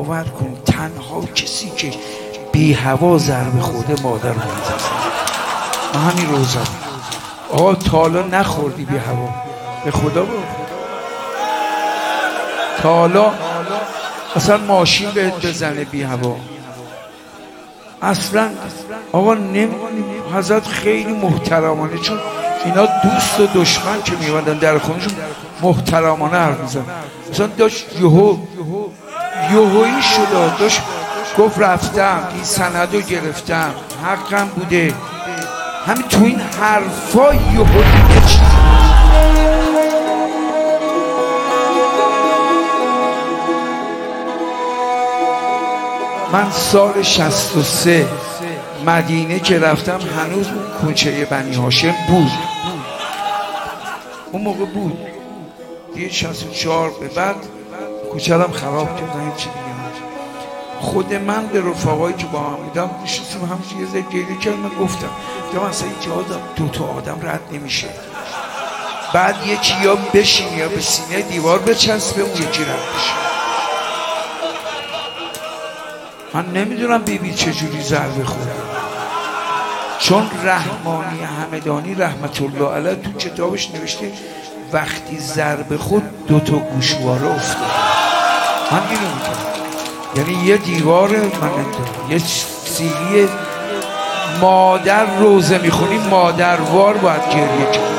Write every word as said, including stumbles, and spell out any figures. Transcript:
باور کن تنها کسی که بی هوا ضربه خورده مادر من است. من همین روزم آقا تا حالا نخوردی بی هوا؟ به خدا بود تا حالا اصلا ماشین بهت بزنه بی هوا؟ اصلا آقا نمی حضرت خیلی محترمانه، چون اینا دوست و دشمن که میومدن در خونشون محترمانه حرف میزنن. مثلا داشت یهو یهویی شد، داشت گفت رفتم این سند رو گرفتم حقم بوده. همین تو این حرفا یهو دیگه چیز من سال شصت و سه مدینه که رفتم هنوز اون کوچه بنی هاشم بود، اون موقع بود دیگه. شصت و چهار به بعد کوچه هم خراب کردن. چی دیگه خود من به رفقایی که با هم بودم نشستیم همون یه ذره گریه کردم. من گفتم یا مثلا این جا دو تا آدم رد نمیشه، بعد یکی یا بشین یا به سینه دیوار بچسبه اون یکی رد بشه. من نمیدونم بیبی چجوری ضربه خورد، چون رحمانی همدانی رحمت الله علیه تو کتابش نوشته وقتی ضربه خورد دو تا گوشواره افتاد. من اینو میگم، یعنی یه دیوار، من نمیدونم یه سیلی مادر روزه میخونی مادروار باید گریه کنی.